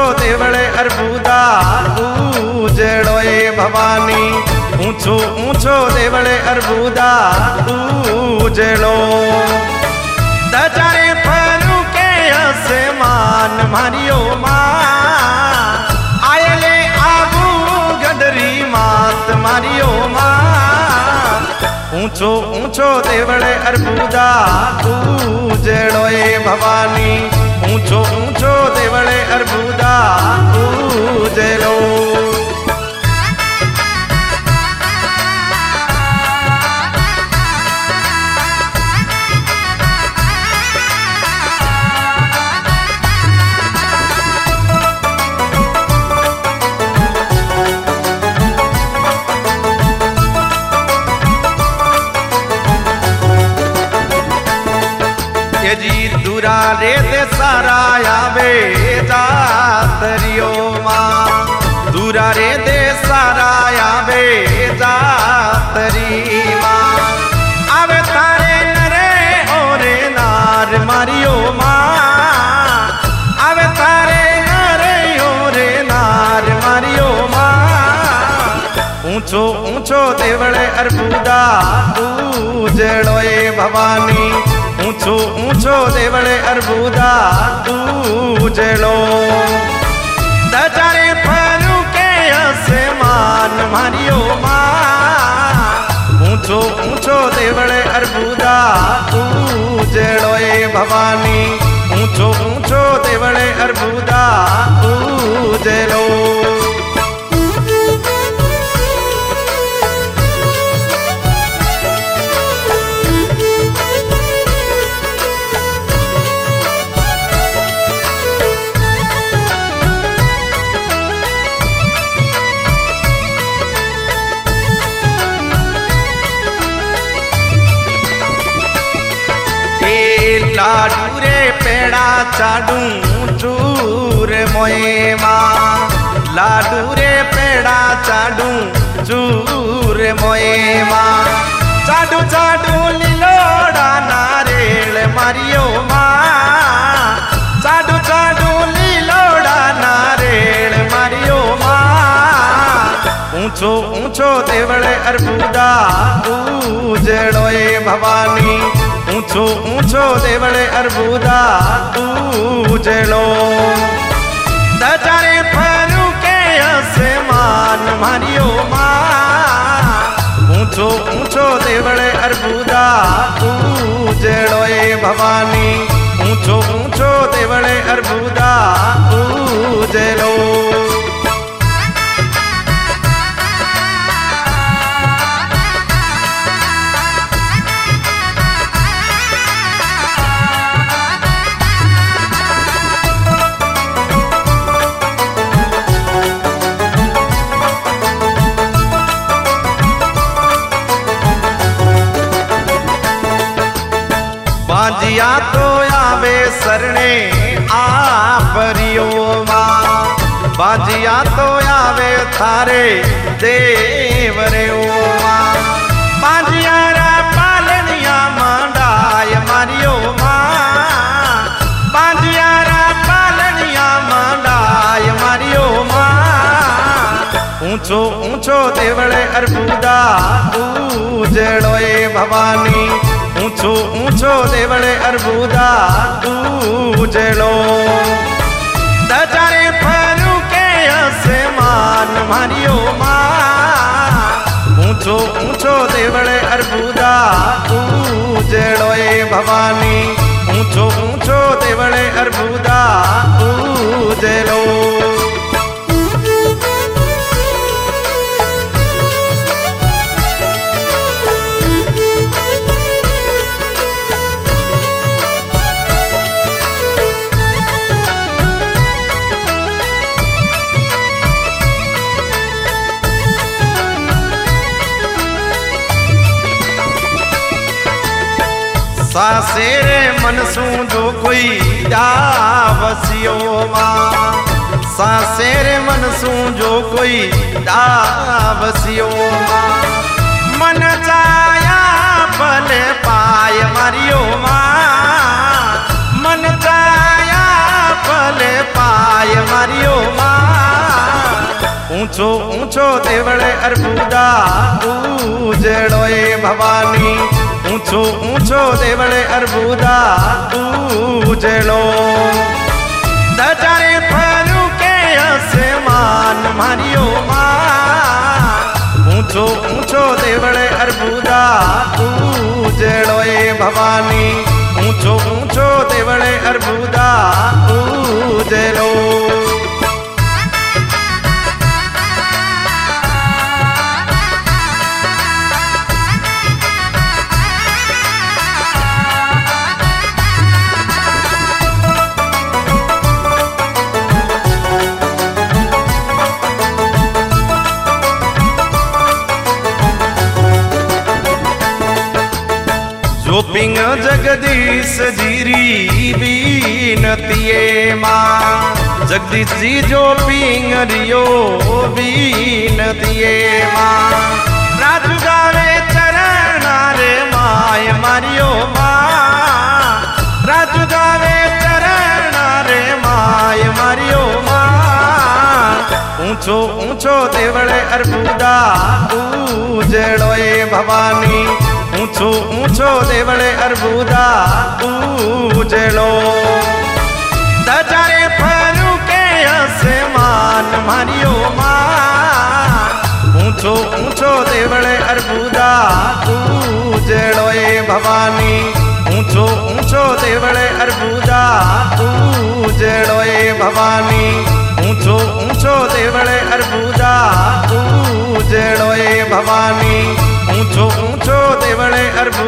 देवळे अर्बुदा उजेड़ो ए भवानी ऊंचो ऊंचो देवळे अर्बुदा उजेड़ो दजारे फरू के आसमान मारियो मां आयले आबू गडरी मात मारियो मां ऊंचो ऊंचो देवळे अर्बुदा उजेड़ो ए भवानी ऊंचो ऊंचो देवळे अर्बुदा उजेड़ो जी दूरा रे दे सारा आवे जातरियो मां दूरा रे दे सारा आवे जातरी मां आवे तारे नरे ओरे नार मारियो मां आवे तारे नरे ओरे नार मारियो मां ऊंचो ऊंचो देवळे अर्बुदा उजेड़ो ए भवानी ऊंचो ऊंचो देवळे अर्बुदा उजेड़ो दजारे फरू के आसमान मारियो मां ऊंचो ऊंचो देवळे अर्बुदा उजेड़ो ए भवानी ऊंचो ऊंचो देवळे अर्बुदा उजेड़ो लाडू रे पेड़ा चाडू चूर मोए मां लाडू रे पेड़ा चाडू चूर मोए मां चाडू चाडू लीलोड़ा नारेल मारियो मां चाडू चाडू लीलोड़ा नारेल मारियो मां ऊंचो ऊंचो देवळे अर्बुदा उजेड़ो ए भवानी ऊंचो ऊंचो देवळे अर्बुदा उजेड़ो दजारे फरू के आसमान मारियो मां ऊंचो ऊंचो देवळे अर्बुदा उजेड़ो ए भवानी ऊंचो ऊंचो देवळे अर्बुदा उजेड़ो बाजिया तो आवे सरणे आपरियो मां बाजिया तो आवे थारे देवरे ओ मां बाजिया रा पालनिया मांडाय मारियो मां बाजिया रा पालनिया मांडाय मारियो मां ऊंचो ऊंचो देवळे अर्बुदा उजेड़ो ए भवानी ऊंचो ऊंचो देवळे अर्बुदा उजेड़ो दजारे फरू के आसमान मारियो मां ऊंचो ऊंचो देवळे अर्बुदा उजेड़ो ए भवानी ऊंचो ऊंचो देवळे अर्बुदा उजेड़ो सासेरे मनसू जो कोई दावसियो मां सासेरे मनसू जो कोई दावसियो मां मन चाया भले पाय मारियो मां मन चाया भले पाय मारियो मां ऊंचो ऊंचो देवळे अर्बुदा उजेड़ो भवानी ऊंचो ऊंचो देवळे अर्बुदा उजेड़ो दजारे फरू के आसमान मारियो मां ऊंचो ऊंचो देवळे अर्बुदा उजेड़ो भवानी ऊंचो ऊंचो देवळे अर्बुदा उजेड़ो गोपिंग जगदीश जीरी बीनतिये मां जगदीश जी जो पिंग रियो बीनतिये मां राजू गावे चरण रे माय मारियो मां राजू गावे चरण रे माय मारियो मां ऊंचो ऊंचो देवळे अर्बुदा उजेड़ो भवानी ऊंचो ऊंचो देवळे अर्बुदा उजेड़ो दजारे फरू के आसमान मारियो मां ऊंचो ऊंचो देवळे अर्बुदा उजेड़ो भवानी ऊंचो ऊंचो देवळे अर्बुदा उजेड़ो भवानी ऊंचो ऊंचो देवळे अर्बुदा उजेड़ो भवानी ऊंचो ऊंचो देवळे अर्बुदा